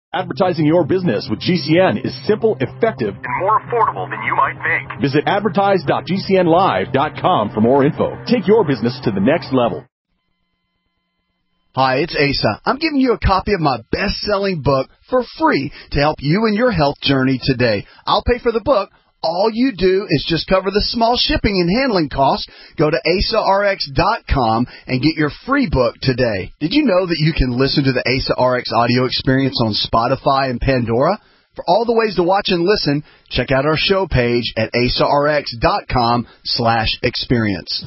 Advertising your business with GCN is simple, effective, and more affordable than you might think. Visit advertise.gcnlive.com for more info. Take your business to the next level. Hi, it's Asa. I'm giving you a copy of my best-selling book for free to help you in your health journey today. I'll pay for the book. All you do is just cover the small shipping and handling costs. Go to AsaRx.com and get your free book today. Did you know that you can listen to the Asa RX audio experience on Spotify and Pandora? For all the ways to watch and listen, check out our show page at AsaRx.com/experience.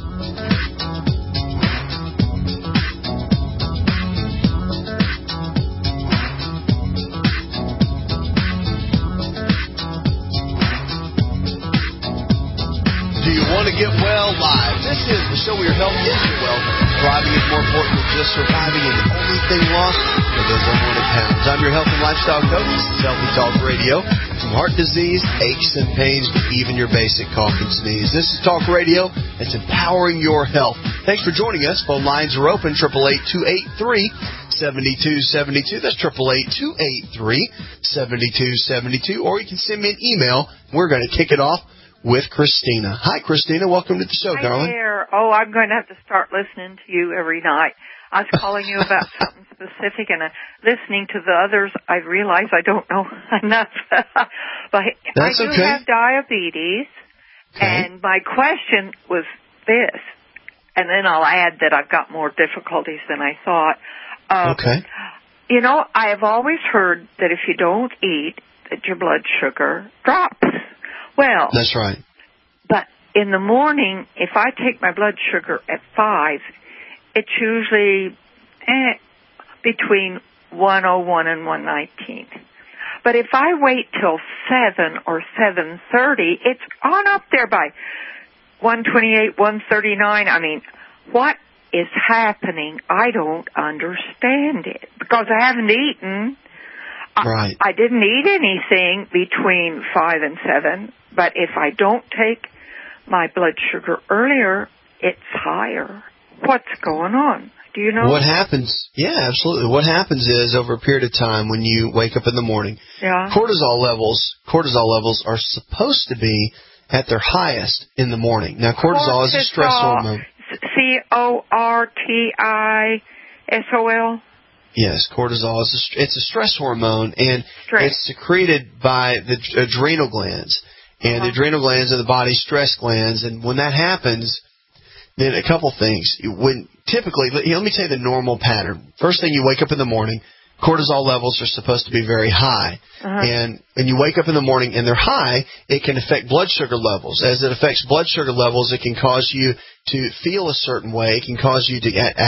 Do you want to get well live? This is the show where your health is your wealth. Thriving is more important than just surviving, and the only thing lost are those unwanted pounds. I'm your health and lifestyle coach. This is Healthy Talk Radio. From heart disease, aches and pains, to even your basic cough and sneeze. This is Talk Radio. It's empowering your health. Thanks for joining us. Phone lines are open, 888-283-7272. That's 888-283-7272. Or you can send me an email. We're going to kick it off with Christina. Hi, Christina. Welcome to the show, darling. Hi there. Oh, I'm going to have to start listening to you every night. I was calling you about something specific, and listening to the others, I realize I don't know enough. But That's I do okay. have diabetes, and my question was this, and then I'll add that I've got more difficulties than I thought. Okay. You know, I have always heard that if you don't eat, that your blood sugar drops. Well, that's right. But in the morning, if I take my blood sugar at 5, it's usually between 101 and 119. But if I wait till 7 or 7:30, it's on up there by 128, 139. I mean, what is happening? I don't understand it because I haven't eaten. Right. I didn't eat anything between 5 and 7, but if I don't take my blood sugar earlier, it's higher. What's going on? Do you know? What happens? Yeah, absolutely. What happens is over a period of time when you wake up in the morning, cortisol levels are supposed to be at their highest in the morning. Now, cortisol is a stress hormone. Cortisol? Yes, cortisol it's a stress hormone, and it's secreted by the adrenal glands. And the adrenal glands are the body's stress glands, and when that happens, then a couple things. Typically, let me tell you the normal pattern. First thing, you wake up in the morning, cortisol levels are supposed to be very high. And when you wake up in the morning and they're high, it can affect blood sugar levels. As it affects blood sugar levels, it can cause you to feel a certain way. It can cause you to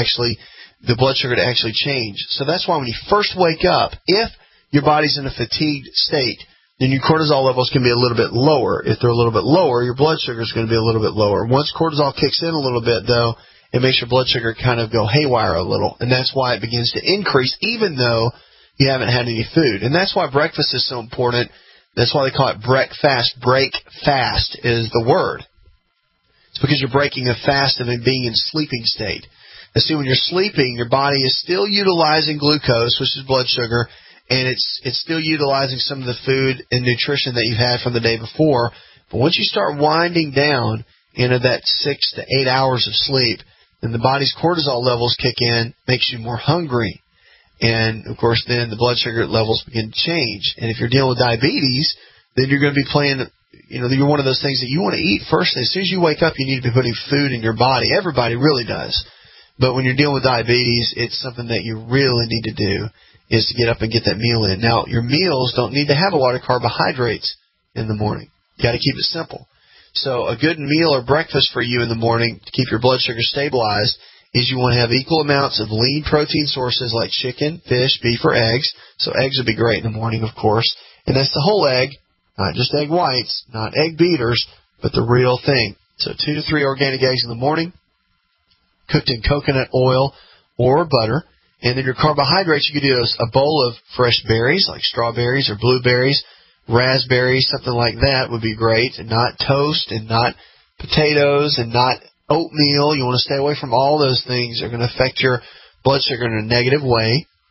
the blood sugar to actually change. So that's why when you first wake up, if your body's in a fatigued state, then your cortisol levels can be a little bit lower. If they're a little bit lower, your blood sugar is going to be a little bit lower. Once cortisol kicks in a little bit, though, it makes your blood sugar kind of go haywire a little, and that's why it begins to increase even though you haven't had any food. And that's why breakfast is so important. That's why they call it breakfast. Break fast is the word. It's because you're breaking a fast of being in sleeping state. And see, when you're sleeping, your body is still utilizing glucose, which is blood sugar, and it's still utilizing some of the food and nutrition that you've had from the day before. But once you start winding down into that 6 to 8 hours of sleep, then the body's cortisol levels kick in, makes you more hungry. And, of course, then the blood sugar levels begin to change. And if you're dealing with diabetes, then you're going to be you're one of those things that you want to eat first. As soon as you wake up, you need to be putting food in your body. Everybody really does. But when you're dealing with diabetes, it's something that you really need to do is to get up and get that meal in. Now, your meals don't need to have a lot of carbohydrates in the morning. You got to keep it simple. So a good meal or breakfast for you in the morning to keep your blood sugar stabilized is you want to have equal amounts of lean protein sources like chicken, fish, beef, or eggs. So eggs would be great in the morning, of course. And that's the whole egg, not just egg whites, not egg beaters, but the real thing. So 2 to 3 organic eggs in the morning, cooked in coconut oil or butter. And then your carbohydrates, you could do a bowl of fresh berries like strawberries or blueberries, raspberries, something like that would be great. And not toast and not potatoes and not oatmeal. You want to stay away from all those things that are going to affect your blood sugar in a negative way.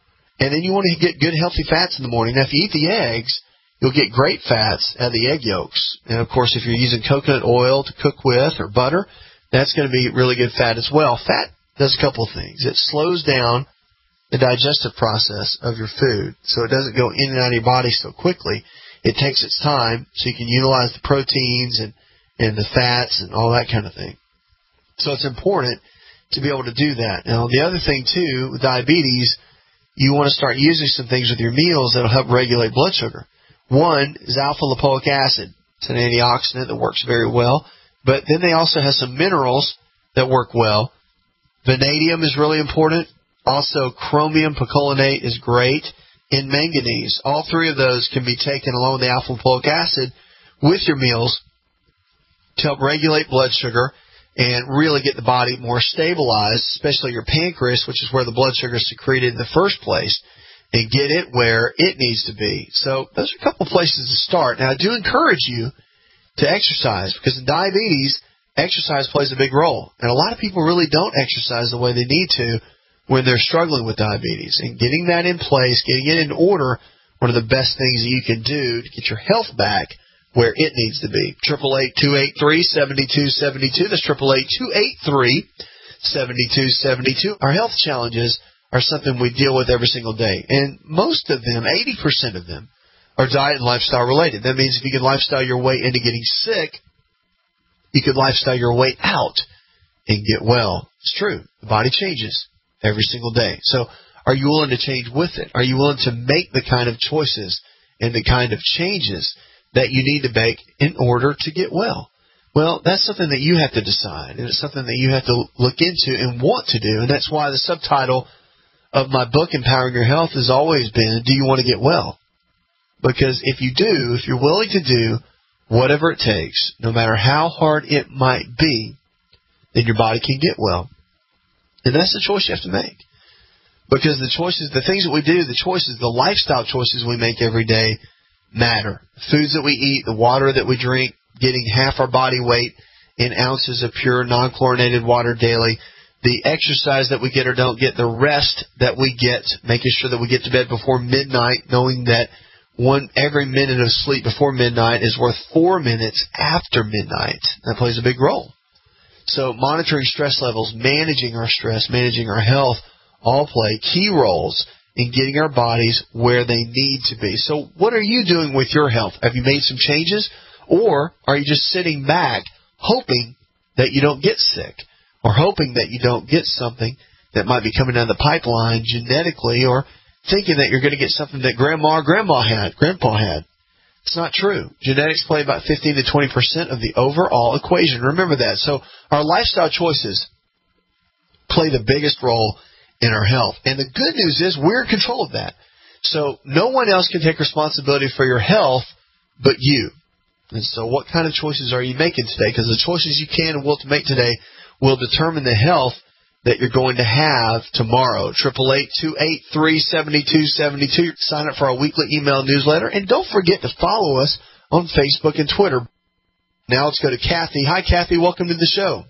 And then you want to get good, healthy fats in the morning. Now, if you eat the eggs, you'll get great fats out of the egg yolks. And, of course, if you're using coconut oil to cook with or butter, that's going to be really good fat as well. Fat does a couple of things. It slows down the digestive process of your food, so it doesn't go in and out of your body so quickly. It takes its time, so you can utilize the proteins and the fats and all that kind of thing. So it's important to be able to do that. Now, the other thing, too, with diabetes, you want to start using some things with your meals that will help regulate blood sugar. One is alpha-lipoic acid. It's an antioxidant that works very well. But then they also have some minerals that work well. Vanadium is really important. Also, chromium picolinate is great. And manganese. All three of those can be taken along with the alpha-lipoic acid with your meals to help regulate blood sugar and really get the body more stabilized, especially your pancreas, which is where the blood sugar is secreted in the first place, and get it where it needs to be. So those are a couple places to start. Now, I do encourage you to exercise, because in diabetes, exercise plays a big role. And a lot of people really don't exercise the way they need to when they're struggling with diabetes. And getting that in place, getting it in order, one of the best things that you can do to get your health back where it needs to be. 888-283-7272. That's 888-283-7272. Our health challenges are something we deal with every single day. And most of them, 80% of them, are diet and lifestyle related. That means if you can lifestyle your way into getting sick, you could lifestyle your way out and get well. It's true. The body changes every single day. So are you willing to change with it? Are you willing to make the kind of choices and the kind of changes that you need to make in order to get well? Well, that's something that you have to decide, and it's something that you have to look into and want to do. And that's why the subtitle of my book, Empowering Your Health, has always been, do you want to get well? Because if you do, if you're willing to do whatever it takes, no matter how hard it might be, then your body can get well. And that's the choice you have to make. Because the choices, the things that we do, the choices, the lifestyle choices we make every day matter. Foods that we eat, the water that we drink, getting half our body weight in ounces of pure non-chlorinated water daily, the exercise that we get or don't get, the rest that we get, making sure that we get to bed before midnight, knowing that every minute of sleep before midnight is worth 4 minutes after midnight. That plays a big role. So monitoring stress levels, managing our stress, managing our health, all play key roles in getting our bodies where they need to be. So what are you doing with your health? Have you made some changes? Or are you just sitting back hoping that you don't get sick, or hoping that you don't get something that might be coming down the pipeline genetically, or thinking that you're going to get something that grandpa had? It's not true. Genetics play about 15 to 20% of the overall equation. Remember that. So our lifestyle choices play the biggest role in our health. And the good news is we're in control of that. So no one else can take responsibility for your health but you. And so what kind of choices are you making today? Because the choices you can and will to make today will determine the health that you're going to have tomorrow. 888-283-7272. Sign up for our weekly email newsletter. And don't forget to follow us on Facebook and Twitter. Now let's go to Kathy. Hi, Kathy. Welcome to the show.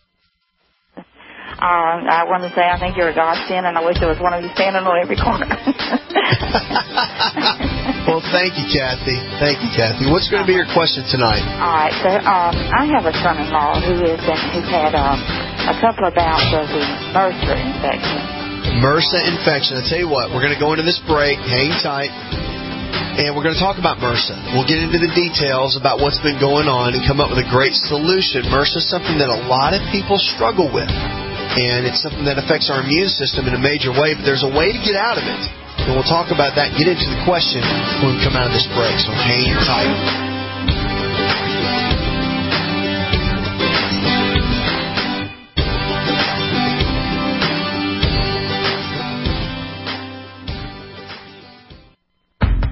I want to say I think you're a godsend, and I wish there was one of you standing on every corner. Well, thank you, Kathy. Thank you, Kathy. What's going to be your question tonight? All right. So I have a son-in-law who's had a couple of bouts of the MRSA infection. MRSA infection. I'll tell you what, we're going to go into this break. Hang tight. And we're going to talk about MRSA. We'll get into the details about what's been going on and come up with a great solution. MRSA is something that a lot of people struggle with. And it's something that affects our immune system in a major way, but there's a way to get out of it. And we'll talk about that and get into the question when we come out of this break. So hang tight.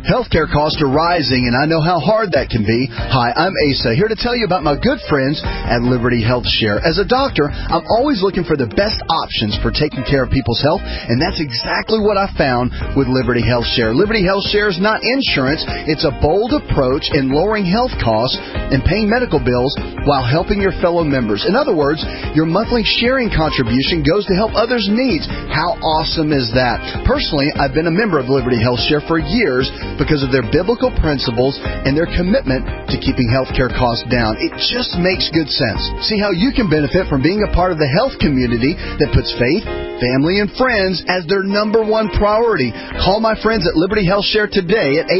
Healthcare costs are rising, and I know how hard that can be. Hi, I'm Asa, here to tell you about my good friends at Liberty Health Share. As a doctor, I'm always looking for the best options for taking care of people's health, and that's exactly what I found with Liberty Health Share. Liberty Health Share is not insurance. It's a bold approach in lowering health costs and paying medical bills while helping your fellow members. In other words, your monthly sharing contribution goes to help others' needs. How awesome is that? Personally, I've been a member of Liberty Health Share for years because of their biblical principles and their commitment to keeping healthcare costs down. It just makes good sense. See how you can benefit from being a part of the health community that puts faith, family, and friends as their number one priority. Call my friends at Liberty Health Share today at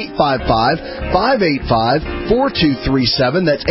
855-585-4237. That's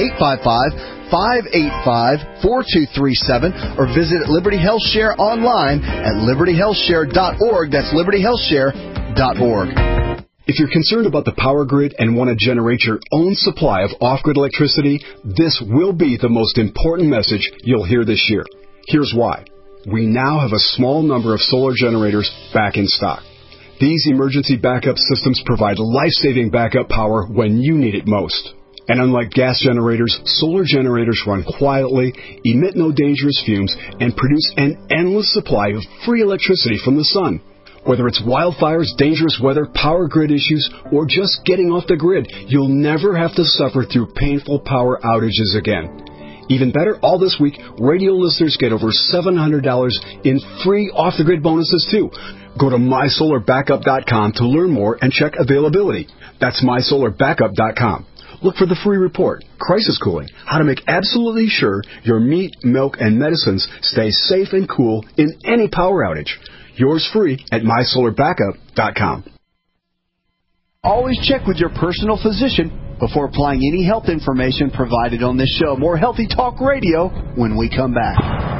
855-585-4237, or visit Liberty Health Share online at libertyhealthshare.org. That's libertyhealthshare.org. If you're concerned about the power grid and want to generate your own supply of off-grid electricity, this will be the most important message you'll hear this year. Here's why. We now have a small number of solar generators back in stock. These emergency backup systems provide life-saving backup power when you need it most. And unlike gas generators, solar generators run quietly, emit no dangerous fumes, and produce an endless supply of free electricity from the sun. Whether it's wildfires, dangerous weather, power grid issues, or just getting off the grid, you'll never have to suffer through painful power outages again. Even better, all this week, radio listeners get over $700 in free off-the-grid bonuses, too. Go to mysolarbackup.com to learn more and check availability. That's mysolarbackup.com. Look for the free report, Crisis Cooling, how to make absolutely sure your meat, milk, and medicines stay safe and cool in any power outage. Yours free at mysolarbackup.com. Always check with your personal physician before applying any health information provided on this show. More Healthy Talk Radio when we come back.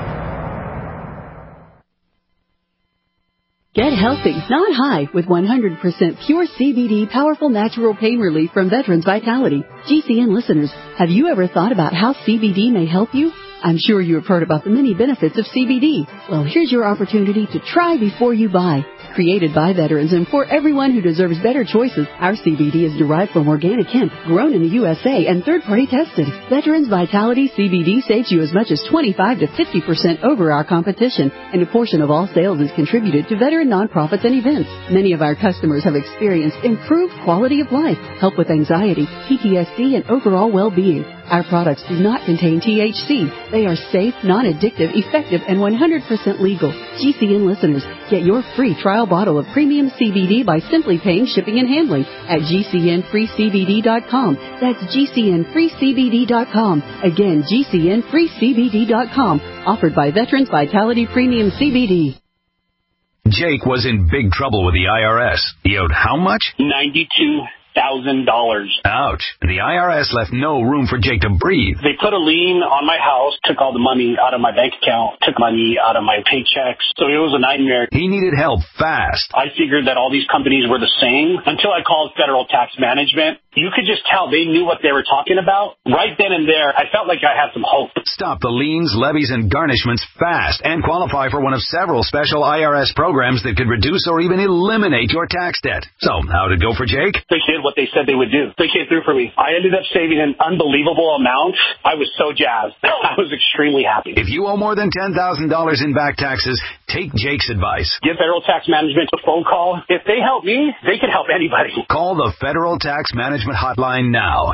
Get healthy, not high, with 100% pure CBD powerful natural pain relief from Veterans Vitality. GCN listeners, have you ever thought about how CBD may help you? I'm sure you have heard about the many benefits of CBD. Well, here's your opportunity to try before you buy. Created by veterans and for everyone who deserves better choices, our CBD is derived from organic hemp, grown in the USA, and third-party tested. Veterans Vitality CBD saves you as much as 25 to 50% over our competition, and a portion of all sales is contributed to veteran nonprofits and events. Many of our customers have experienced improved quality of life, help with anxiety, PTSD, and overall well-being. Our products do not contain THC. They are safe, non-addictive, effective, and 100% legal. GCN listeners, get your free trial bottle of premium CBD by simply paying shipping and handling at GCNFreeCBD.com. That's GCNFreeCBD.com. Again, GCNFreeCBD.com. Offered by Veterans Vitality Premium CBD. Jake was in big trouble with the IRS. He owed how much? $92,000. Ouch. The IRS left no room for Jake to breathe. They put a lien on my house, took all the money out of my bank account, took money out of my paychecks. So it was a nightmare. He needed help fast. I figured that all these companies were the same until I called Federal Tax Management. You could just tell they knew what they were talking about. Right then and there, I felt like I had some hope. Stop the liens, levies, and garnishments fast and qualify for one of several special IRS programs that could reduce or even eliminate your tax debt. So, how'd it go for Jake? They did what they said they would do. They came through for me. I ended up saving an unbelievable amount. I was so jazzed. I was extremely happy. If you owe more than $10,000 in back taxes, take Jake's advice. Give Federal Tax Management a phone call. If they help me, they can help anybody. Call the Federal Tax Management Hotline now.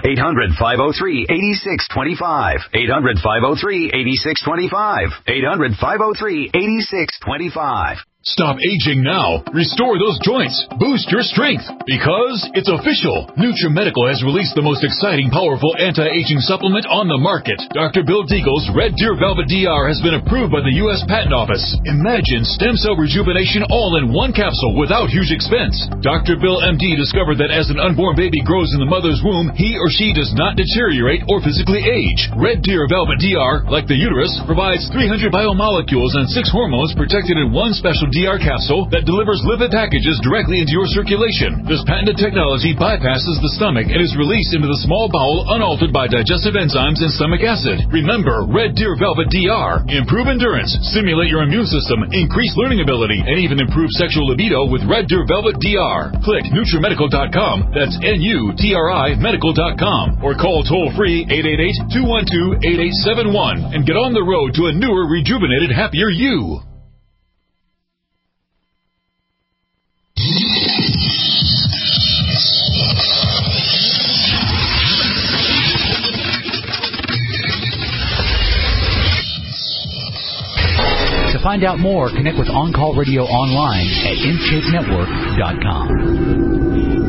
800-503-8625. 800-503-8625. 800-503-8625. Stop aging now. Restore those joints. Boost your strength. Because it's official. NutriMedical has released the most exciting, powerful anti-aging supplement on the market. Dr. Bill Deagle's Red Deer Velvet DR has been approved by the U.S. Patent Office. Imagine stem cell rejuvenation all in one capsule without huge expense. Dr. Bill MD discovered that as an unborn baby grows in the mother's womb, he or she does not deteriorate or physically age. Red Deer Velvet DR, like the uterus, provides 300 biomolecules and 6 hormones protected in one special DR capsule that delivers lipid packages directly into your circulation. This patented technology bypasses the stomach and is released into the small bowel unaltered by digestive enzymes and stomach acid. Remember Red Deer Velvet DR. Improve endurance, stimulate your immune system, increase learning ability, and even improve sexual libido with Red Deer Velvet DR. Click NutriMedical.com. That's NUTRI Medical.com. Or call toll-free 888-212-8871 and get on the road to a newer, rejuvenated, happier you. To find out more, connect with On Call Radio online at InShapeNetwork.com.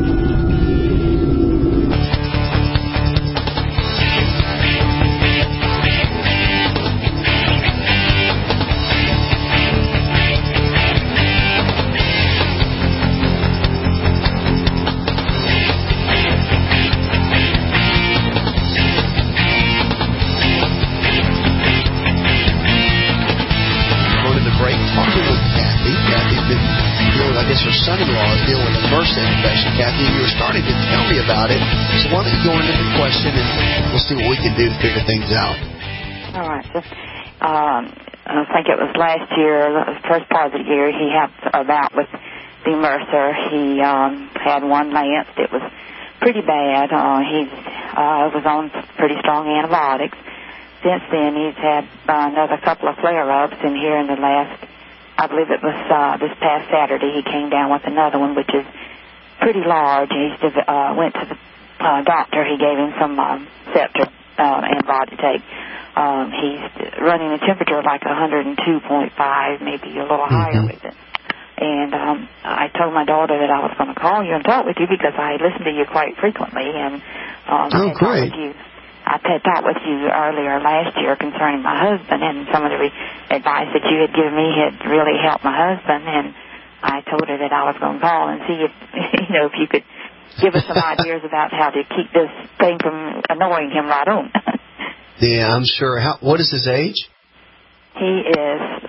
See what we can do to figure things out. All right. I think it was last year, the first part of the year, he had a bout with the MRSA. He had one lanced. It was pretty bad. He was on pretty strong antibiotics. Since then, he's had another couple of flare-ups, and here in the last, I believe it was this past Saturday, he came down with another one, which is pretty large. He went to the doctor. He gave him some Scepter antibiotic take. He's running a temperature of like 102.5, maybe a little higher with it. And I told my daughter that I was going to call you and talk with you because I listen to you quite frequently. And great. I had talked with you earlier last year concerning my husband, and some of the advice that you had given me had really helped my husband. And I told her that I was going to call and see if if you could give us some ideas about how to keep this thing from annoying him right on. Yeah, I'm sure. What is his age? He is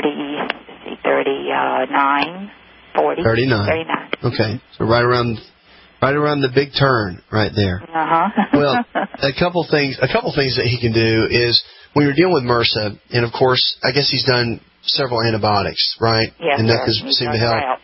39, 40. 39. Okay, so right around the big turn, right there. Well, a couple things that he can do is when you're dealing with MRSA, and of course, I guess he's done several antibiotics, right? Yes, and nothing's seemed to help.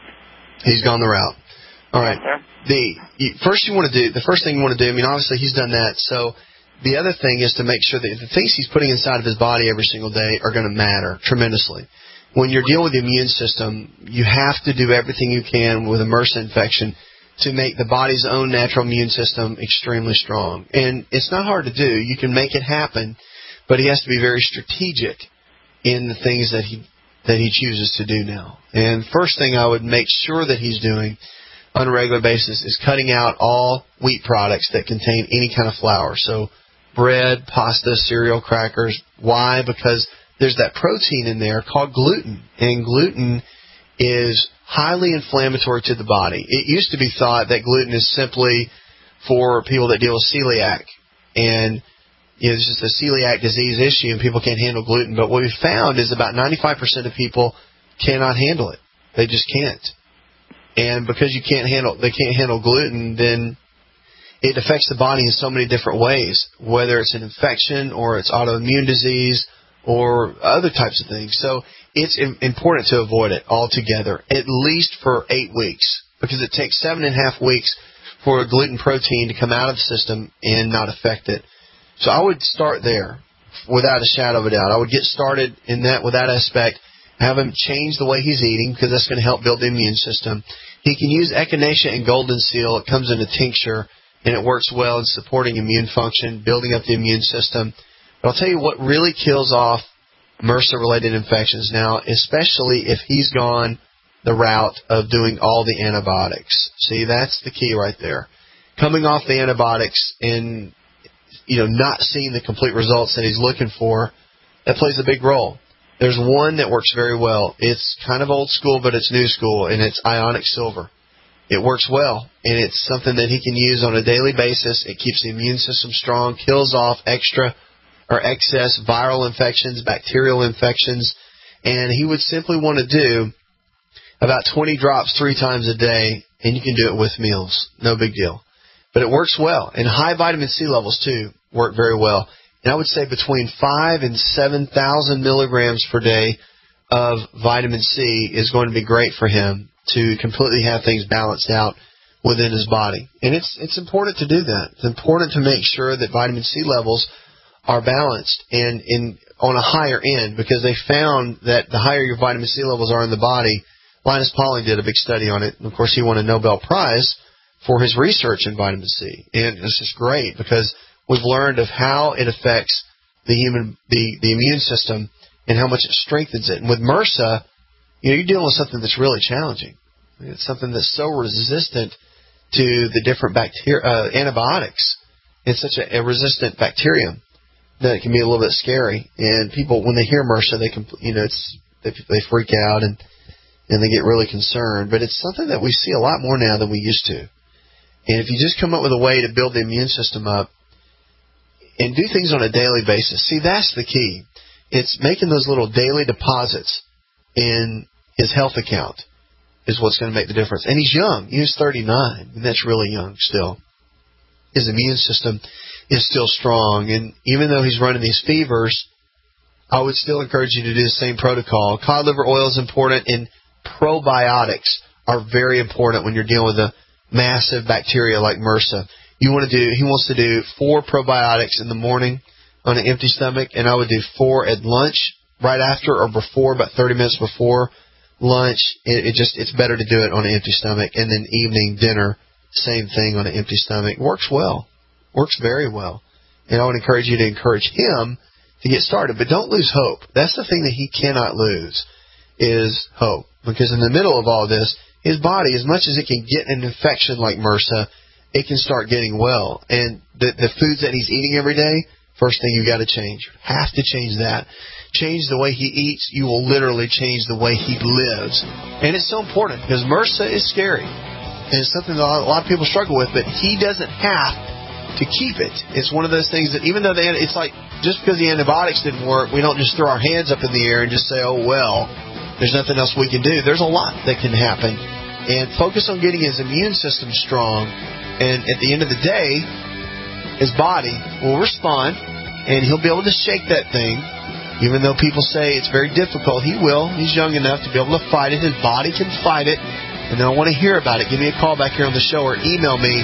He's gone the route. All right. Yes, the first thing you want to do, I mean, obviously he's done that. So the other thing is to make sure that the things he's putting inside of his body every single day are going to matter tremendously. When you're dealing with the immune system, you have to do everything you can with a MRSA infection to make the body's own natural immune system extremely strong. And it's not hard to do. You can make it happen, but he has to be very strategic in the things that he chooses to do now. And first thing I would make sure that he's doing on a regular basis is cutting out all wheat products that contain any kind of flour. So bread, pasta, cereal, crackers. Why? Because there's that protein in there called gluten, and gluten is highly inflammatory to the body. It used to be thought that gluten is simply for people that deal with celiac, and it's just a celiac disease issue and people can't handle gluten. But what we found is about 95% of people cannot handle it. They just can't. And because they can't handle gluten, then it affects the body in so many different ways, whether it's an infection or it's autoimmune disease or other types of things. So it's important to avoid it altogether, at least for 8 weeks, because it takes 7.5 weeks for a gluten protein to come out of the system and not affect it. So I would start there without a shadow of a doubt. I would get started in that with that aspect, have him change the way he's eating because that's going to help build the immune system. He can use echinacea and golden seal. It comes in a tincture, and it works well in supporting immune function, building up the immune system. But I'll tell you what really kills off MRSA-related infections now, especially if he's gone the route of doing all the antibiotics. See, that's the key right there. Coming off the antibiotics and not seeing the complete results that he's looking for, that plays a big role. There's one that works very well. It's kind of old school, but it's new school, and it's ionic silver. It works well, and it's something that he can use on a daily basis. It keeps the immune system strong, kills off extra or excess viral infections, bacterial infections, and he would simply want to do about 20 drops 3 times a day, and you can do it with meals. No big deal. But it works well. And high vitamin C levels, too, work very well. And I would say between 5,000 and 7,000 milligrams per day of vitamin C is going to be great for him to completely have things balanced out within his body. And it's important to do that. It's important to make sure that vitamin C levels are balanced and on a higher end, because they found that the higher your vitamin C levels are in the body, Linus Pauling did a big study on it. And of course, he won a Nobel Prize for his research in vitamin C. And it's just great because we've learned of how it affects the immune system and how much it strengthens it. And with MRSA, you're dealing with something that's really challenging. It's something that's so resistant to the different antibiotics. It's such a resistant bacterium that it can be a little bit scary. And people, when they hear MRSA, they freak out and they get really concerned. But it's something that we see a lot more now than we used to. And if you just come up with a way to build the immune system up and do things on a daily basis, see, that's the key. It's making those little daily deposits in his health account is what's going to make the difference. And he's young. He's 39, and that's really young still. His immune system is still strong. And even though he's running these fevers, I would still encourage you to do the same protocol. Cod liver oil is important, and probiotics are very important when you're dealing with a massive bacteria like MRSA. He wants to do 4 probiotics in the morning on an empty stomach, and I would do 4 at lunch, right after or before, about 30 minutes before lunch. It's better to do it on an empty stomach. And then evening dinner, same thing on an empty stomach. Works well. Works very well. And I would encourage you to encourage him to get started. But don't lose hope. That's the thing that he cannot lose, is hope. Because in the middle of all this, his body, as much as it can get an infection like MRSA, it can start getting well. And the foods that he's eating every day, first thing you've got to change. You have to change that. Change the way he eats. You will literally change the way he lives. And it's so important because MRSA is scary. And it's something that a lot of people struggle with, but he doesn't have to keep it. It's one of those things that even though it's like just because the antibiotics didn't work, we don't just throw our hands up in the air and just say, oh, well, there's nothing else we can do. There's a lot that can happen. And focus on getting his immune system strong. And at the end of the day, his body will respond, and he'll be able to shake that thing. Even though people say it's very difficult, he will. He's young enough to be able to fight it. His body can fight it. And then I want to hear about it. Give me a call back here on the show or email me.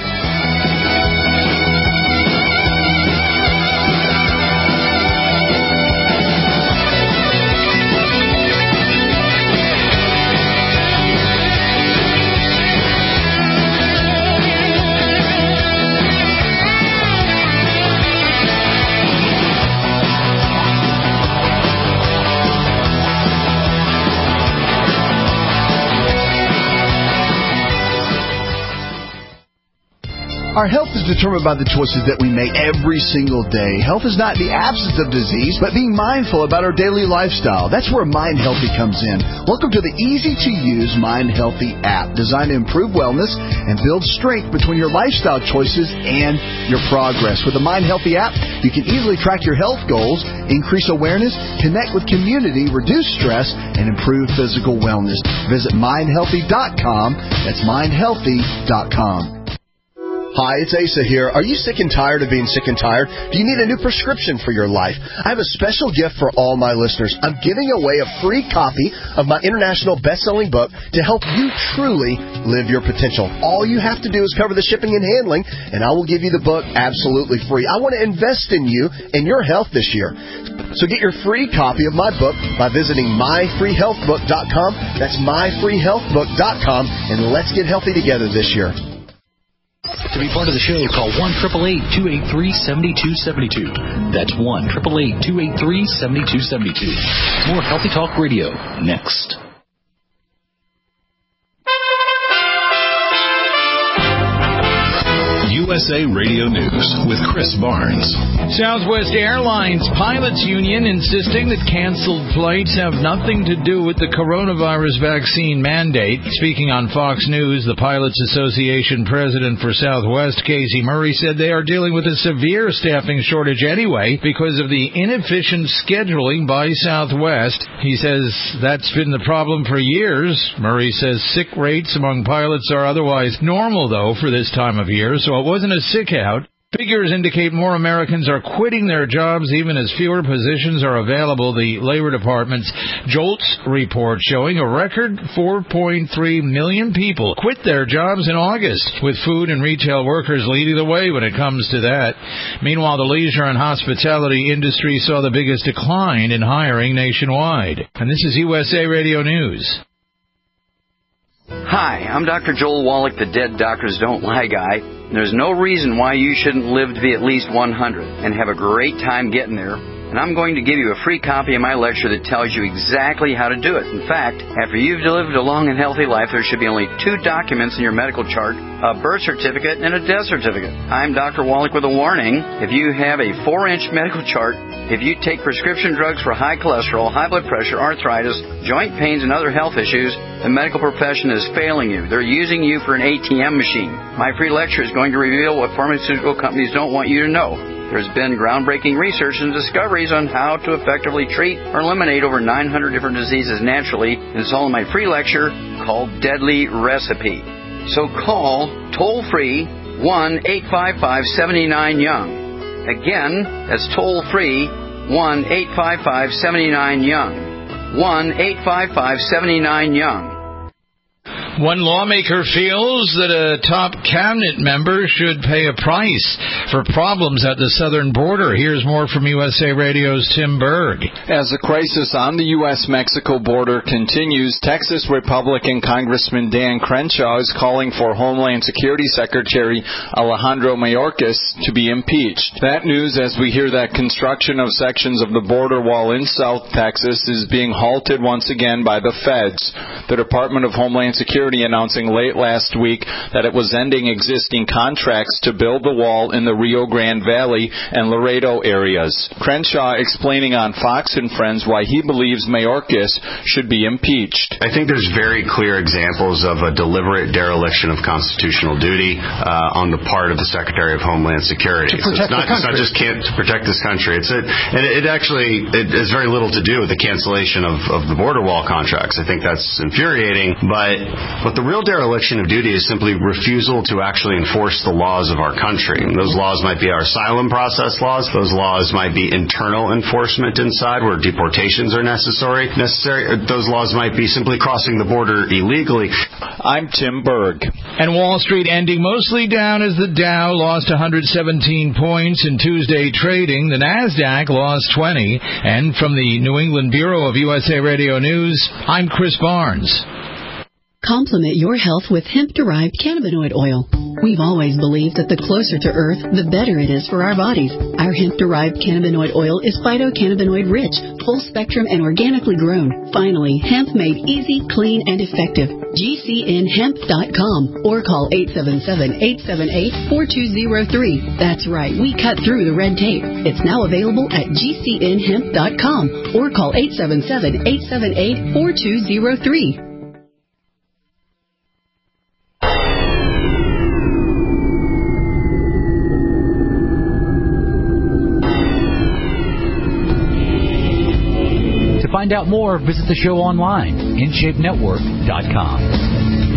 Our health is determined by the choices that we make every single day. Health is not the absence of disease, but being mindful about our daily lifestyle. That's where Mind Healthy comes in. Welcome to the easy-to-use Mind Healthy app, designed to improve wellness and build strength between your lifestyle choices and your progress. With the Mind Healthy app, you can easily track your health goals, increase awareness, connect with community, reduce stress, and improve physical wellness. Visit mindhealthy.com. That's mindhealthy.com. Hi, it's Asa here. Are you sick and tired of being sick and tired? Do you need a new prescription for your life? I have a special gift for all my listeners. I'm giving away a free copy of my international best-selling book to help you truly live your potential. All you have to do is cover the shipping and handling, and I will give you the book absolutely free. I want to invest in you and your health this year. So get your free copy of my book by visiting myfreehealthbook.com. That's myfreehealthbook.com, and let's get healthy together this year. To be part of the show, call 1-888-283-7272. That's 1-888-283-7272. More Healthy Talk Radio next. You USA Radio News with Chris Barnes. Southwest Airlines Pilots Union insisting that canceled flights have nothing to do with the coronavirus vaccine mandate. Speaking on Fox News, the Pilots Association president for Southwest, Casey Murray, said they are dealing with a severe staffing shortage anyway because of the inefficient scheduling by Southwest. He says that's been the problem for years. Murray says sick rates among pilots are otherwise normal, though, for this time of year, so it wasn't a sick out. Figures indicate more Americans are quitting their jobs even as fewer positions are available. The Labor Department's JOLTS report showing a record 4.3 million people quit their jobs in August, with food and retail workers leading the way when it comes to that. Meanwhile, the leisure and hospitality industry saw the biggest decline in hiring nationwide. And this is USA Radio News. Hi, I'm Dr. Joel Wallach, the Dead Doctors Don't Lie guy. There's no reason why you shouldn't live to be at least 100 and have a great time getting there. And I'm going to give you a free copy of my lecture that tells you exactly how to do it. In fact, after you've lived a long and healthy life, there should be only 2 documents in your medical chart, a birth certificate and a death certificate. I'm Dr. Wallach with a warning. If you have a 4-inch medical chart, if you take prescription drugs for high cholesterol, high blood pressure, arthritis, joint pains, and other health issues, the medical profession is failing you. They're using you for an ATM machine. My free lecture is going to reveal what pharmaceutical companies don't want you to know. There's been groundbreaking research and discoveries on how to effectively treat or eliminate over 900 different diseases naturally, and it's all in my free lecture called Deadly Recipe. So call toll-free 1-855-79-YOUNG. Again, that's toll-free 1-855-79-YOUNG. 1-855-79-YOUNG. One lawmaker feels that a top cabinet member should pay a price for problems at the southern border. Here's more from USA Radio's Tim Berg. As the crisis on the U.S.-Mexico border continues, Texas Republican Congressman Dan Crenshaw is calling for Homeland Security Secretary Alejandro Mayorkas to be impeached. That news as we hear that construction of sections of the border wall in South Texas is being halted once again by the feds. The Department of Homeland Security announcing late last week that it was ending existing contracts to build the wall in the Rio Grande Valley and Laredo areas. Crenshaw explaining on Fox and Friends why he believes Mayorkas should be impeached. I think there's very clear examples of a deliberate dereliction of constitutional duty on the part of the Secretary of Homeland Security. It's not just to protect this country. It has very little to do with the cancellation of the border wall contracts. I think that's infuriating, but the real dereliction of duty is simply refusal to actually enforce the laws of our country. Those laws might be our asylum process laws. Those laws might be internal enforcement inside where deportations are necessary. Those laws might be simply crossing the border illegally. I'm Tim Berg. And Wall Street ending mostly down as the Dow lost 117 points in Tuesday trading. The NASDAQ lost 20. And from the New England Bureau of USA Radio News, I'm Chris Barnes. Complement your health with hemp-derived cannabinoid oil. We've always believed that the closer to Earth, the better it is for our bodies. Our hemp-derived cannabinoid oil is phytocannabinoid-rich, full-spectrum, and organically grown. Finally, hemp made easy, clean, and effective. GCNhemp.com or call 877-878-4203. That's right, we cut through the red tape. It's now available at GCNhemp.com or call 877-878-4203. To find out more, visit the show online, InShapeNetwork.com.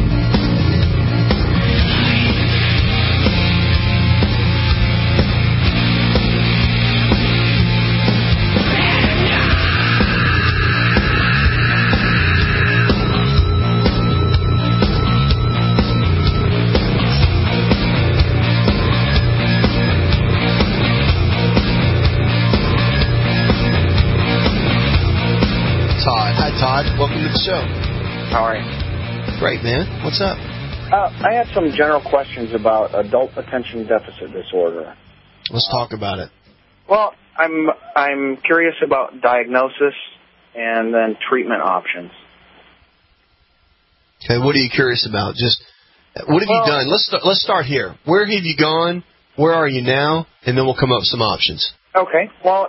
Todd, welcome to the show. How are you? Great, man. What's up? I had some general questions about adult attention deficit disorder. Let's talk about it. Well, I'm curious about diagnosis and then treatment options. Okay, what are you curious about? Just What have you done? Let's start here. Where have you gone? Where are you now? And then we'll come up with some options. Okay. Well,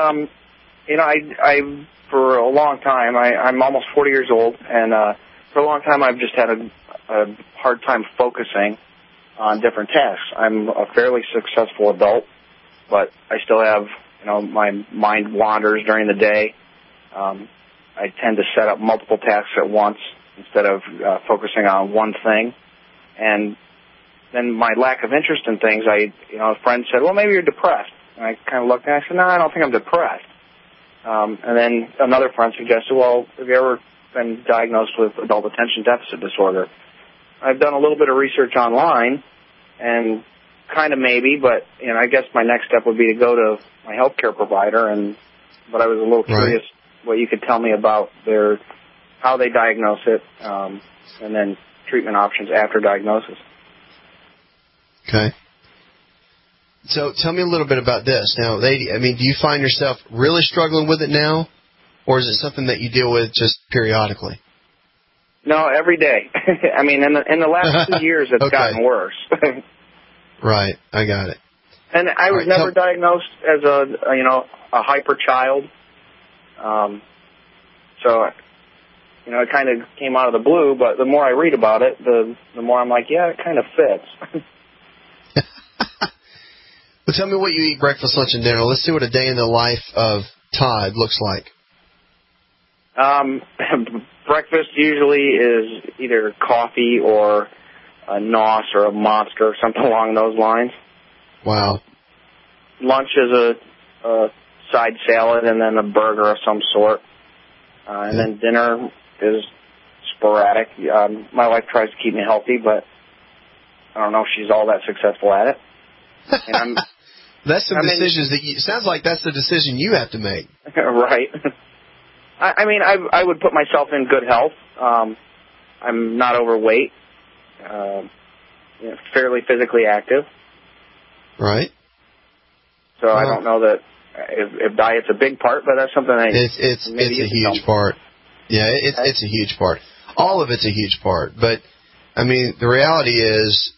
I for a long time, I'm almost 40 years old, and for a long time I've just had a hard time focusing on different tasks. I'm a fairly successful adult, but I still have, my mind wanders during the day. I tend to set up multiple tasks at once instead of focusing on one thing. And then my lack of interest in things, a friend said, well, maybe you're depressed. And I kind of looked and I said, no, I don't think I'm depressed. And then another friend suggested, well, have you ever been diagnosed with adult attention deficit disorder? I've done a little bit of research online, and kind of maybe, but I guess my next step would be to go to my healthcare provider. But I was a little curious what you could tell me about how they diagnose it, and then treatment options after diagnosis. Okay. So tell me a little bit about this. Now, do you find yourself really struggling with it now, or is it something that you deal with just periodically? No, every day. In the last 2 years, it's gotten worse. Right, I got it. And I was never diagnosed as a hyper child. So, it kind of came out of the blue, but the more I read about it, the more I'm like, yeah, it kind of fits. Well, tell me what you eat breakfast, lunch, and dinner. Let's see what a day in the life of Todd looks like. Breakfast usually is either coffee or a NOS or a Monster or something along those lines. Wow. Lunch is a side salad and then a burger of some sort. And then dinner is sporadic. My wife tries to keep me healthy, but I don't know if she's all that successful at it. And that's some decisions sounds like that's the decision you have to make. Right. I would put myself in good health. I'm not overweight. Fairly physically active. Right. So I don't know that if diet's a big part, but that's something it's a huge part. Yeah, it's a huge part. All of it's a huge part. But the reality is,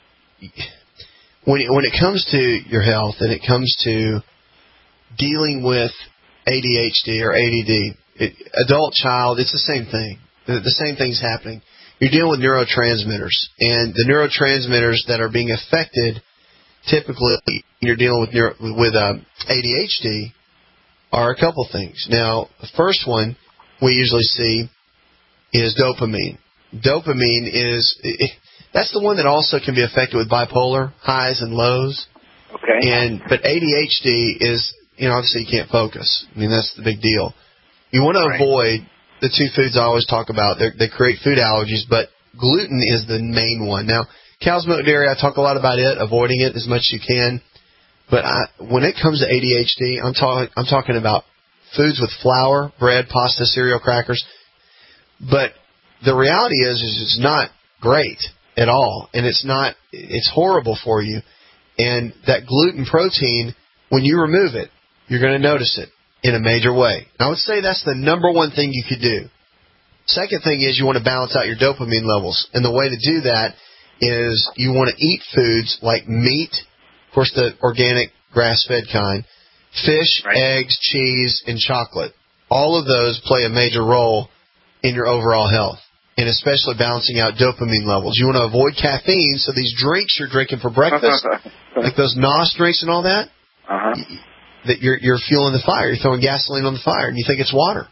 when it comes to your health and it comes to dealing with ADHD or ADD, adult, child, it's the same thing. The same thing's happening. You're dealing with neurotransmitters, and the neurotransmitters that are being affected, typically you're dealing with ADHD, are a couple things. Now, the first one we usually see is dopamine. Dopamine that's the one that also can be affected with bipolar, highs and lows. Okay. But ADHD is, obviously you can't focus. That's the big deal. You want to avoid the two foods I always talk about. They create food allergies, but gluten is the main one. Now, cow's milk dairy, I talk a lot about it, avoiding it as much as you can. But when it comes to ADHD, I'm talking about foods with flour, bread, pasta, cereal, crackers. But the reality is it's not great at all, and it's horrible for you. And that gluten protein, when you remove it, you're going to notice it in a major way. And I would say that's the number one thing you could do. Second thing is you want to balance out your dopamine levels. And the way to do that is you want to eat foods like meat, of course the organic grass-fed kind, fish, eggs, cheese, and chocolate. All of those play a major role in your overall health, and especially balancing out dopamine levels. You want to avoid caffeine, so these drinks you're drinking for breakfast, like those NOS drinks and all that, that you're fueling the fire. You're throwing gasoline on the fire, and you think it's water.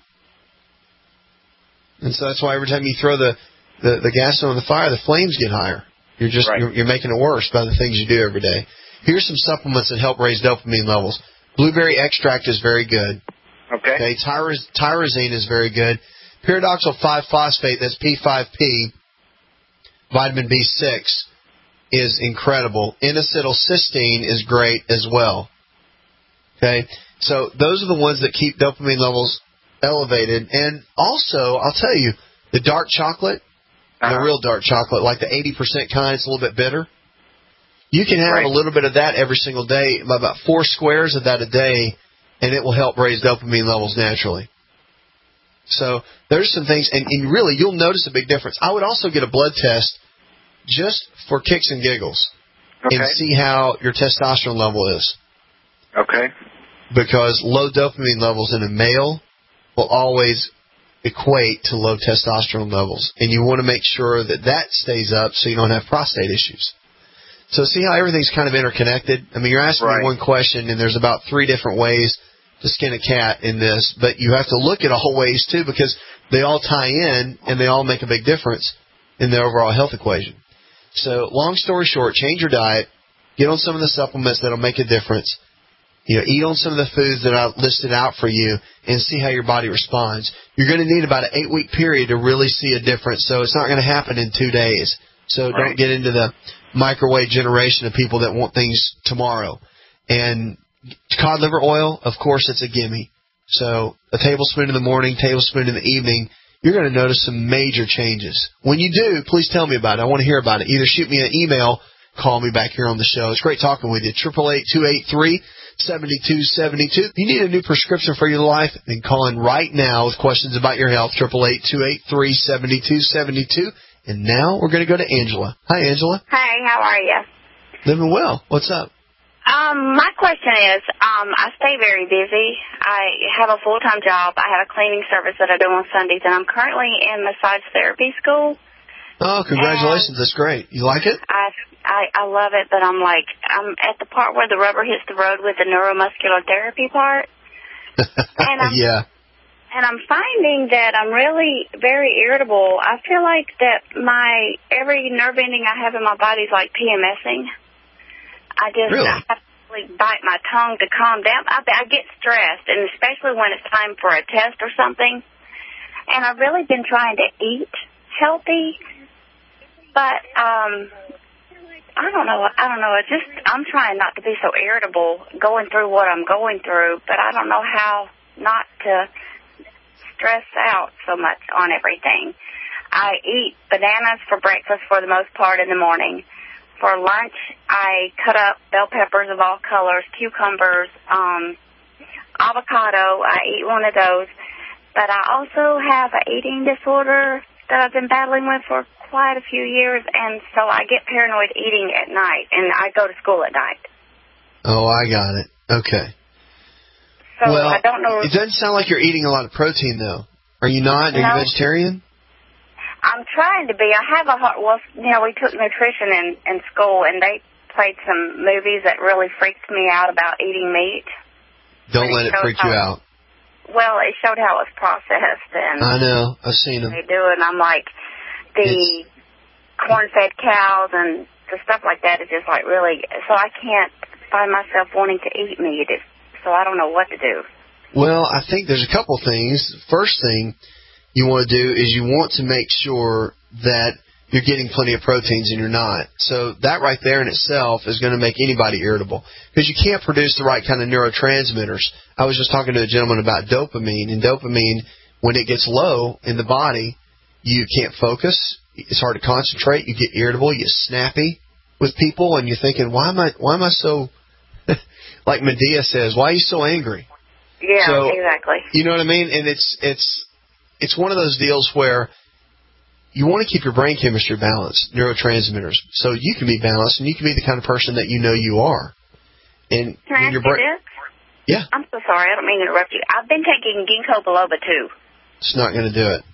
And so that's why every time you throw the gasoline on the fire, the flames get higher. You're making it worse by the things you do every day. Here's some supplements that help raise dopamine levels. Blueberry extract is very good. Okay. Tyrosine is very good. Pyridoxal 5-phosphate, that's P5P, vitamin B6, is incredible. N-acetylcysteine is great as well. Okay? So those are the ones that keep dopamine levels elevated. And also, I'll tell you, the dark chocolate, the real dark chocolate, like the 80% kind, it's a little bit bitter. You can have a little bit of that every single day, about 4 squares of that a day, and it will help raise dopamine levels naturally. So there's some things, and really you'll notice a big difference. I would also get a blood test just for kicks and giggles, Okay. and see how your testosterone level is. Okay. Because low dopamine levels in a male will always equate to low testosterone levels. And you want to make sure that that stays up so you don't have prostate issues. So see how everything's kind of interconnected? I mean, you're asking me one question, and there's about 3 different ways to skin a cat in this. But you have to look at all ways, too, because they all tie in, and they all make a big difference in the overall health equation. So long story short, change your diet. Get on some of the supplements that will make a difference. Eat on some of the foods that I listed out for you and see how your body responds. You're going to need about an 8-week period to really see a difference, so it's not going to happen in 2 days. So don't get into the microwave generation of people that want things tomorrow. And cod liver oil, of course, it's a gimme. So a tablespoon in the morning, tablespoon in the evening, you're going to notice some major changes. When you do, please tell me about it. I want to hear about it. Either shoot me an email, call me back here on the show. It's great talking with you. 888-283-7272. If you need a new prescription for your life, then call in right now with questions about your health. 888-283-7272. And now we're going to go to Angela. Hi, Angela. Hi, how are you? Living well. What's up? My question is, I stay very busy. I have a full-time job. I have a cleaning service that I do on Sundays, and I'm currently in massage therapy school. Oh, congratulations. That's great. You like it? I love it, but I'm at the part where the rubber hits the road with the neuromuscular therapy part. Yeah. And I'm finding that I'm really very irritable. I feel like that every nerve ending I have in my body is like PMSing. I have to bite my tongue to calm down. I get stressed, and especially when it's time for a test or something. And I've really been trying to eat healthy, but I don't know. I'm trying not to be so irritable going through what I'm going through, but I don't know how not to stress out so much on everything. I eat bananas for breakfast for the most part in the morning. For lunch, I cut up bell peppers of all colors, cucumbers, avocado. I eat one of those. But I also have an eating disorder that I've been battling with for quite a few years, and so I get paranoid eating at night, and I go to school at night. Oh, I got it. Okay. So well, I don't know. It doesn't sound like you're eating a lot of protein, though. Are you not? Are you vegetarian? I'm trying to be. I have we took nutrition in school, and they played some movies that really freaked me out about eating meat. Don't let it freak you out. Well, it showed how it was processed, and I know. I've seen them. They do it, and I'm like, the corn-fed cows and the stuff like that is just like really. So I can't find myself wanting to eat meat. So I don't know what to do. Well, I think there's a couple things. First thing you want to do is you want to make sure that you're getting plenty of proteins and you're not. So that right there in itself is going to make anybody irritable because you can't produce the right kind of neurotransmitters. I was just talking to a gentleman about dopamine, and dopamine, when it gets low in the body, you can't focus. It's hard to concentrate. You get irritable. You get snappy with people, and you're thinking, why am I so, like Medea says, why are you so angry? Yeah, so, exactly. You know what I mean? And it's one of those deals where you want to keep your brain chemistry balanced, neurotransmitters, so you can be balanced and you can be the kind of person that you know you are. And can I ask you this? Yeah. I'm so sorry. I don't mean to interrupt you. I've been taking ginkgo biloba too. It's not going to do it.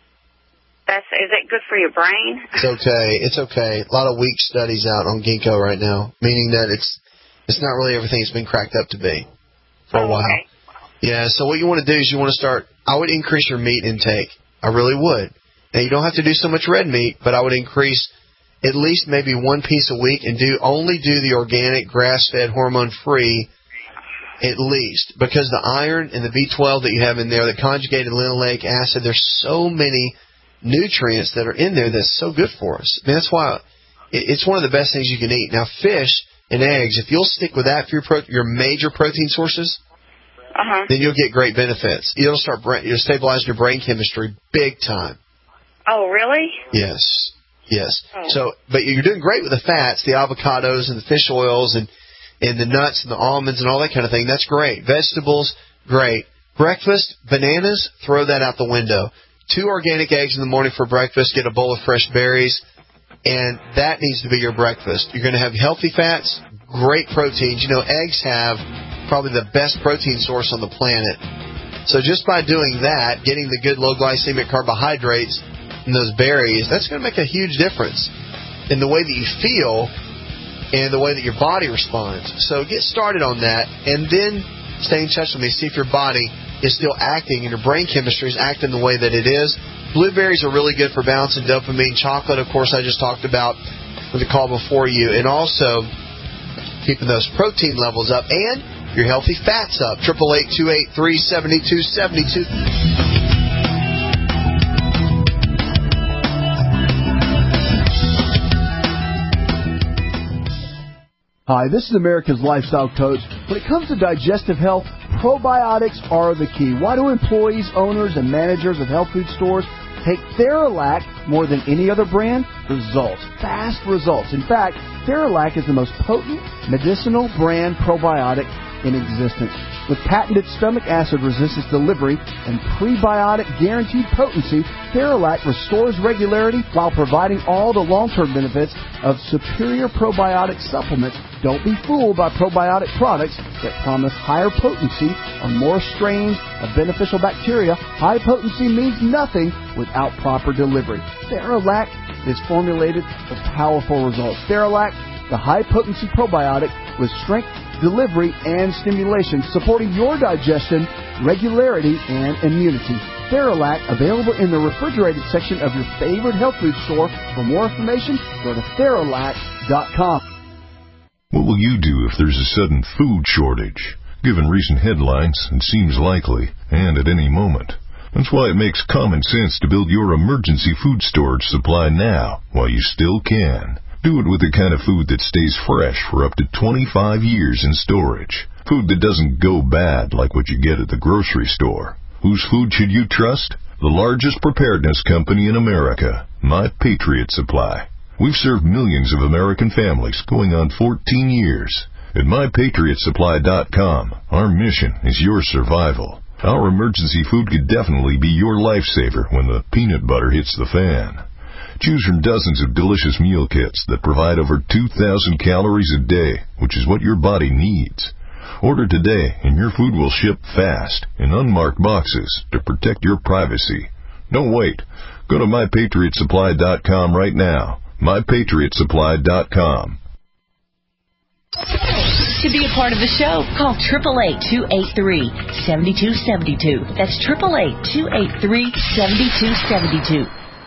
Is it good for your brain? It's okay. It's okay. A lot of weak studies out on ginkgo right now, meaning that it's not really everything it's been cracked up to be for a while. Okay. Yeah, so what you want to do is you want to start, I would increase your meat intake. I really would. Now, you don't have to do so much red meat, but I would increase at least maybe one piece a week and only do the organic, grass-fed, hormone-free at least, because the iron and the B12 that you have in there, the conjugated linoleic acid, there's so many nutrients that are in there that's so good for us. I mean, that's why it's one of the best things you can eat. Now, fish and eggs, if you'll stick with that for your major protein sources, then you'll get great benefits. You'll stabilize your brain chemistry big time. Oh, really? Yes. Oh. So, but you're doing great with the fats, the avocados and the fish oils and the nuts and the almonds and all that kind of thing. That's great. Vegetables, great. Breakfast, bananas, throw that out the window. 2 organic eggs in the morning for breakfast. Get a bowl of fresh berries. And that needs to be your breakfast. You're going to have healthy fats, great proteins. Eggs have probably the best protein source on the planet. So just by doing that, getting the good low glycemic carbohydrates in those berries, that's going to make a huge difference in the way that you feel and the way that your body responds. So get started on that, and then stay in touch with me. See if your body is still acting and your brain chemistry is acting the way that it is. Blueberries are really good for balancing dopamine. Chocolate, of course, I just talked about with the call before you. And also keeping those protein levels up and your healthy fats up. 888-283-7272. Hi, this is America's Lifestyle Coach. When it comes to digestive health, probiotics are the key. Why do employees, owners, and managers of health food stores take Theralac more than any other brand? Results. Fast results. In fact, Theralac is the most potent medicinal brand probiotic in existence. With patented stomach acid resistance delivery and prebiotic guaranteed potency, Theralac restores regularity while providing all the long-term benefits of superior probiotic supplements. Don't be fooled by probiotic products that promise higher potency or more strains of beneficial bacteria. High potency means nothing without proper delivery. Theralac is formulated for powerful results. Theralac, the high-potency probiotic with strength, delivery, and stimulation, supporting your digestion, regularity, and immunity. Theralac, available in the refrigerated section of your favorite health food store. For more information, go to Theralac.com. What will you do if there's a sudden food shortage? Given recent headlines, it seems likely, and at any moment. That's why it makes common sense to build your emergency food storage supply now, while you still can. Do it with the kind of food that stays fresh for up to 25 years in storage. Food that doesn't go bad like what you get at the grocery store. Whose food should you trust? The largest preparedness company in America, My Patriot Supply. We've served millions of American families going on 14 years. At MyPatriotSupply.com, our mission is your survival. Our emergency food could definitely be your lifesaver when the peanut butter hits the fan. Choose from dozens of delicious meal kits that provide over 2,000 calories a day, which is what your body needs. Order today, and your food will ship fast in unmarked boxes to protect your privacy. Don't wait. Go to MyPatriotSupply.com right now. MyPatriotSupply.com. To be a part of the show, call 888-283-7272. That's 888-283-7272.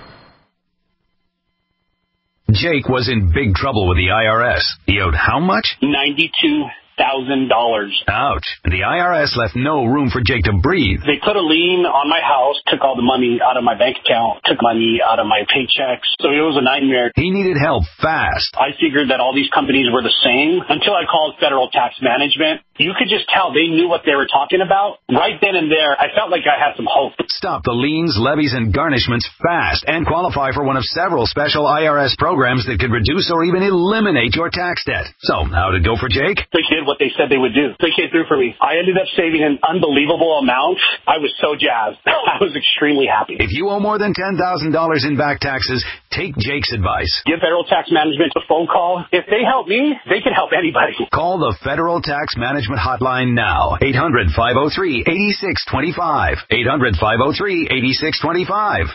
Jake was in big trouble with the IRS. He owed how much? $92,000. Ouch. The IRS left no room for Jake to breathe. They put a lien on my house, took all the money out of my bank account, took money out of my paychecks. So it was a nightmare. He needed help fast. I figured that all these companies were the same until I called Federal Tax Management. You could just tell they knew what they were talking about. Right then and there, I felt like I had some hope. Stop the liens, levies, and garnishments fast and qualify for one of several special IRS programs that could reduce or even eliminate your tax debt. So, how did it go for Jake? They did what they said they would do. They came through for me. I ended up saving an unbelievable amount. I was so jazzed. I was extremely happy. If you owe more than $10,000 in back taxes, take Jake's advice. Give Federal Tax Management a phone call. If they help me, they can help anybody. Call the Federal Tax Management hotline now. 800-503-8625. 800-503-8625.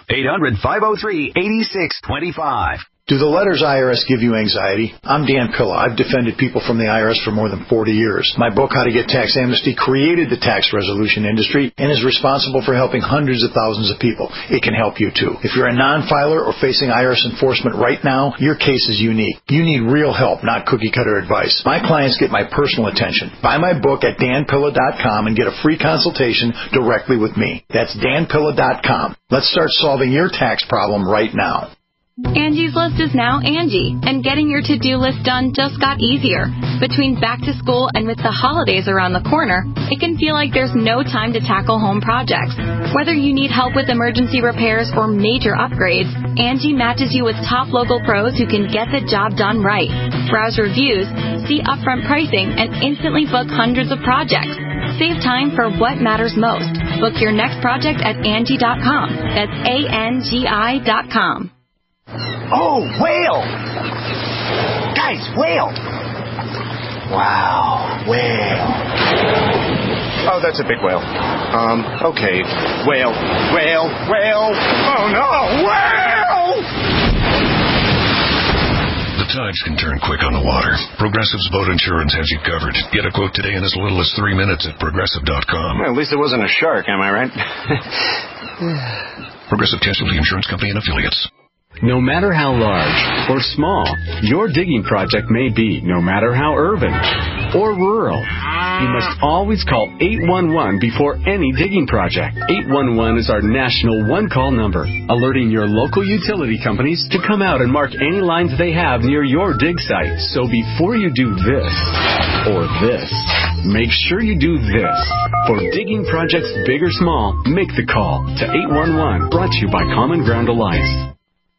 800-503-8625. Do the letters IRS give you anxiety? I'm Dan Pilla. I've defended people from the IRS for more than 40 years. My book, How to Get Tax Amnesty, created the tax resolution industry and is responsible for helping hundreds of thousands of people. It can help you, too. If you're a non-filer or facing IRS enforcement right now, your case is unique. You need real help, not cookie-cutter advice. My clients get my personal attention. Buy my book at danpilla.com and get a free consultation directly with me. That's danpilla.com. Let's start solving your tax problem right now. Angie's List is now Angie, and getting your to-do list done just got easier. Between back to school and with the holidays around the corner, it can feel like there's no time to tackle home projects. Whether you need help with emergency repairs or major upgrades, Angie matches you with top local pros who can get the job done right. Browse reviews, see upfront pricing, and instantly book hundreds of projects. Save time for what matters most. Book your next project at Angie.com. That's ANGI.com. Oh, whale! Guys, whale! Wow, whale. Oh, that's a big whale. Okay. Whale. Oh, no, whale! The tides can turn quick on the water. Progressive's boat insurance has you covered. Get a quote today in as little as 3 minutes at Progressive.com. Well, at least it wasn't a shark, am I right? Progressive Casualty Insurance Company and Affiliates. No matter how large or small your digging project may be, no matter how urban or rural, you must always call 811 before any digging project. 811 is our national one-call number, alerting your local utility companies to come out and mark any lines they have near your dig site. So before you do this or this, make sure you do this. For digging projects big or small, make the call to 811, brought to you by Common Ground Alliance.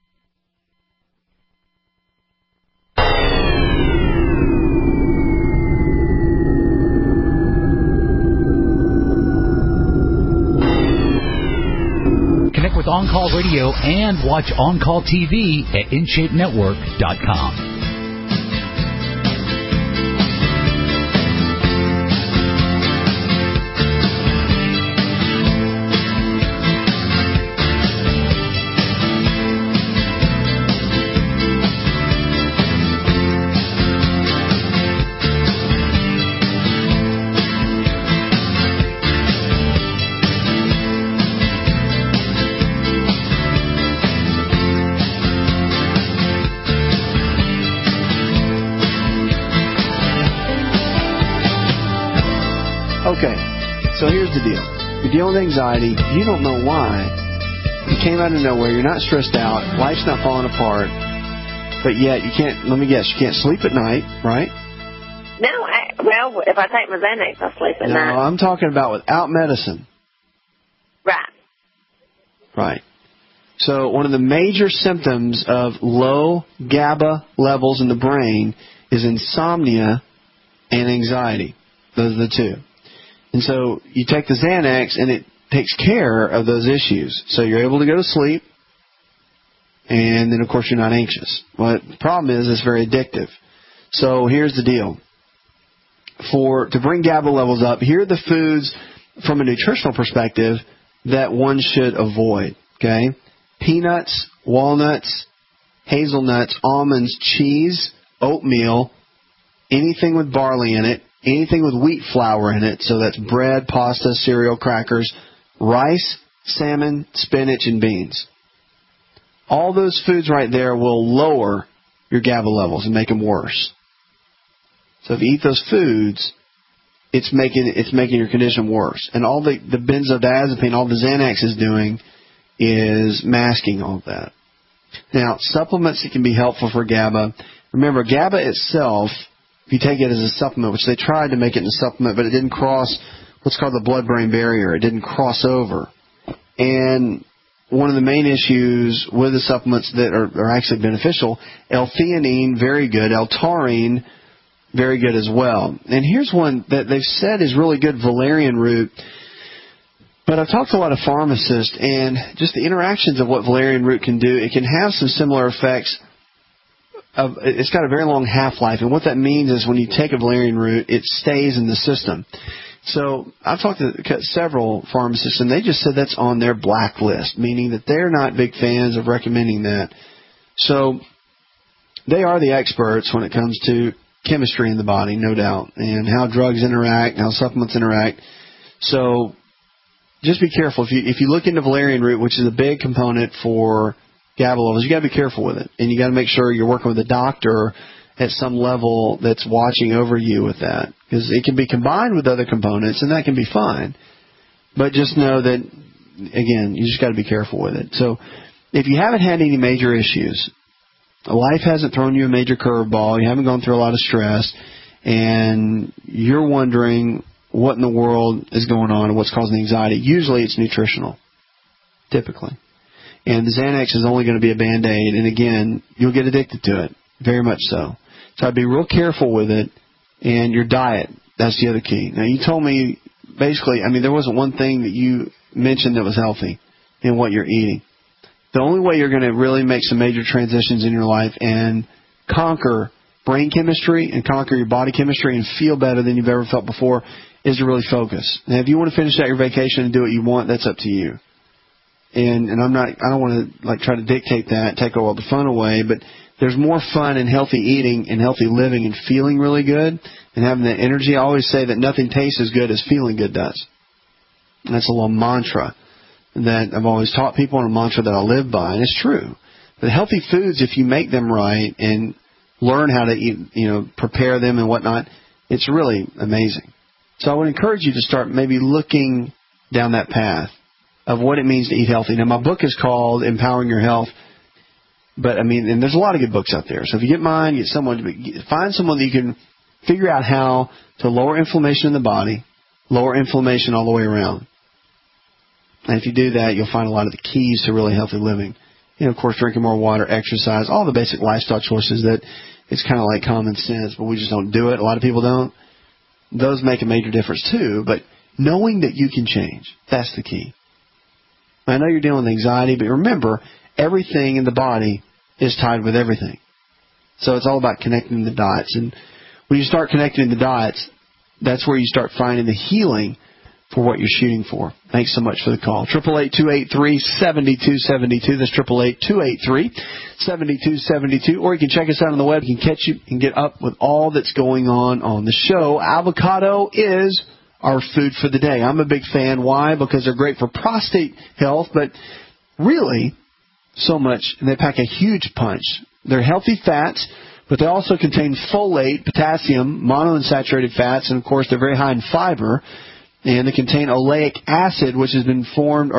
Connect with On-Call Radio and watch On-Call TV at InShapeNetwork.com. Okay, so here's the deal. You're dealing with anxiety. You don't know why. You came out of nowhere. You're not stressed out. Life's not falling apart. But yet, you can't, let me guess, you can't sleep at night, right? No, well, if I take my Xanax, I'll sleep at night. No, I'm talking about without medicine. Right. Right. So one of the major symptoms of low GABA levels in the brain is insomnia and anxiety. Those are the two. And so you take the Xanax, and it takes care of those issues. So you're able to go to sleep, and then, of course, you're not anxious. Well, the problem is it's very addictive. So here's the deal. To bring GABA levels up, here are the foods from a nutritional perspective that one should avoid. Okay? Peanuts, walnuts, hazelnuts, almonds, cheese, oatmeal, anything with barley in it, anything with wheat flour in it, so that's bread, pasta, cereal, crackers, rice, salmon, spinach, and beans. All those foods right there will lower your GABA levels and make them worse. So if you eat those foods, it's making your condition worse. And all the benzodiazepine, all the Xanax is doing is masking all of that. Now, supplements that can be helpful for GABA. Remember, GABA itself, if you take it as a supplement, which they tried to make it in a supplement, but it didn't cross what's called the blood-brain barrier. It didn't cross over. And one of the main issues with the supplements that are actually beneficial, L-theanine, very good. L-taurine, very good as well. And here's one that they've said is really good, valerian root. But I've talked to a lot of pharmacists, and just the interactions of what valerian root can do, it can have some similar effects. It's got a very long half-life, and what that means is when you take a valerian root, it stays in the system. So I've talked to several pharmacists, and they just said that's on their blacklist, meaning that they're not big fans of recommending that. So they are the experts when it comes to chemistry in the body, no doubt, and how drugs interact, how supplements interact. So just be careful. If you look into valerian root, which is a big component for GABA levels, you got to be careful with it, and you got to make sure you're working with a doctor at some level that's watching over you with that, because it can be combined with other components, and that can be fine. But just know that, again, you just got to be careful with it. So if you haven't had any major issues, life hasn't thrown you a major curveball, you haven't gone through a lot of stress, and you're wondering what in the world is going on and what's causing anxiety, usually it's nutritional, typically. And the Xanax is only going to be a Band-Aid, and again, you'll get addicted to it, very much so. So I'd be real careful with it, and your diet, that's the other key. Now, you told me, basically, there wasn't one thing that you mentioned that was healthy in what you're eating. the only way you're going to really make some major transitions in your life and conquer brain chemistry and conquer your body chemistry and feel better than you've ever felt before is to really focus. And if you want to finish out your vacation and do what you want, that's up to you. And I don't want to try to dictate that, take all the fun away, but there's more fun in healthy eating and healthy living and feeling really good and having that energy. I always say that nothing tastes as good as feeling good does. And that's a little mantra that I've always taught people, and a mantra that I live by, and it's true. But healthy foods, if you make them right and learn how to eat, prepare them and whatnot, it's really amazing. So I would encourage you to start maybe looking down that path of what it means to eat healthy. Now, my book is called Empowering Your Health, but and there's a lot of good books out there. So if you get mine, find someone that you can figure out how to lower inflammation in the body, lower inflammation all the way around. And if you do that, you'll find a lot of the keys to really healthy living. Of course, drinking more water, exercise, all the basic lifestyle choices that it's kind of like common sense, but we just don't do it. A lot of people don't. Those make a major difference too, but knowing that you can change, that's the key. I know you're dealing with anxiety, but remember, everything in the body is tied with everything. So it's all about connecting the dots. And when you start connecting the dots, that's where you start finding the healing for what you're shooting for. Thanks so much for the call. 888-283-7272. That's 888-283-7272. Or you can check us out on the web. You can catch you and get up with all that's going on the show. Avocado is our food for the day. I'm a big fan. Why? Because they're great for prostate health, but really so much, and they pack a huge punch. They're healthy fats, but they also contain folate, potassium, monounsaturated fats, and of course they're very high in fiber. And they contain oleic acid, which has been found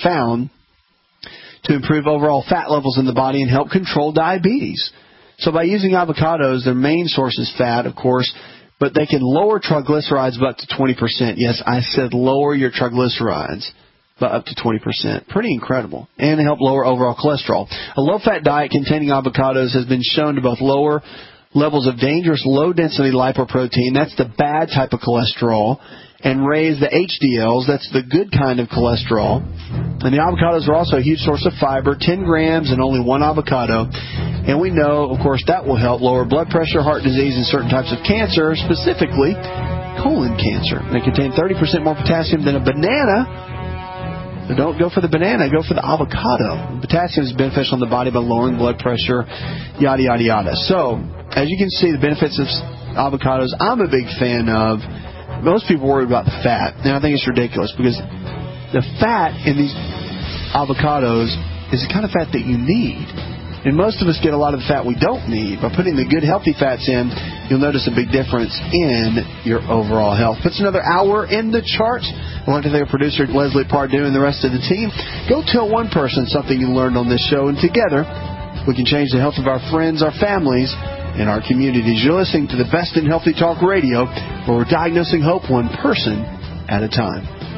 to improve overall fat levels in the body and help control diabetes. So by using avocados, their main source is fat, of course, but they can lower triglycerides by up to 20%. Yes, I said lower your triglycerides by up to 20%. Pretty incredible. And they help lower overall cholesterol. A low-fat diet containing avocados has been shown to both lower levels of dangerous low-density lipoprotein, that's the bad type of cholesterol, and raise the HDLs, that's the good kind of cholesterol. And the avocados are also a huge source of fiber, 10 grams and only one avocado. And we know, of course, that will help lower blood pressure, heart disease, and certain types of cancer, specifically colon cancer. They contain 30% more potassium than a banana. So don't go for the banana, go for the avocado. Potassium is beneficial in the body by lowering blood pressure, yada, yada, yada. So, as you can see, the benefits of avocados, I'm a big fan of. Most people worry about the fat. Now, I think it's ridiculous because the fat in these avocados is the kind of fat that you need. And most of us get a lot of the fat we don't need. By putting the good, healthy fats in, you'll notice a big difference in your overall health. Puts another hour in the charts. I want to thank our producer, Leslie Pardue, and the rest of the team. Go tell one person something you learned on this show, and together we can change the health of our friends, our families, in our communities. You're listening to the best in healthy talk radio, where we're diagnosing hope one person at a time.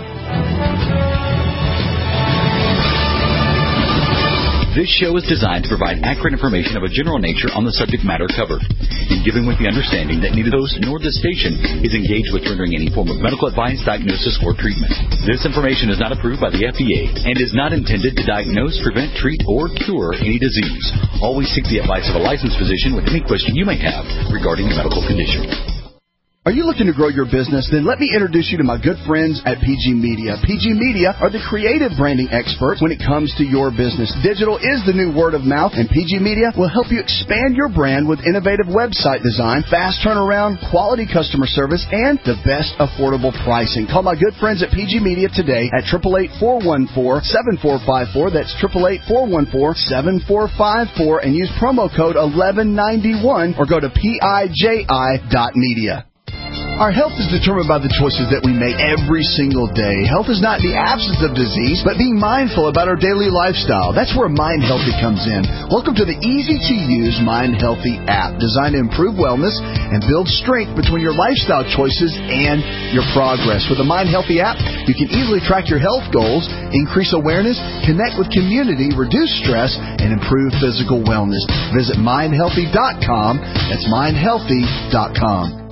This show is designed to provide accurate information of a general nature on the subject matter covered, and given with the understanding that neither the host nor the station is engaged with rendering any form of medical advice, diagnosis, or treatment. This information is not approved by the FDA and is not intended to diagnose, prevent, treat, or cure any disease. Always seek the advice of a licensed physician with any question you may have regarding a medical condition. Are you looking to grow your business? Then let me introduce you to my good friends at PG Media. PG Media are the creative branding experts when it comes to your business. Digital is the new word of mouth, and PG Media will help you expand your brand with innovative website design, fast turnaround, quality customer service, and the best affordable pricing. Call my good friends at PG Media today at 888-414-7454. That's 888-414-7454, and use promo code 1191 or go to PIJI.media. Our health is determined by the choices that we make every single day. Health is not the absence of disease, but being mindful about our daily lifestyle. That's where Mind Healthy comes in. Welcome to the easy-to-use Mind Healthy app, designed to improve wellness and build strength between your lifestyle choices and your progress. With the Mind Healthy app, you can easily track your health goals, increase awareness, connect with community, reduce stress, and improve physical wellness. Visit mindhealthy.com. That's mindhealthy.com.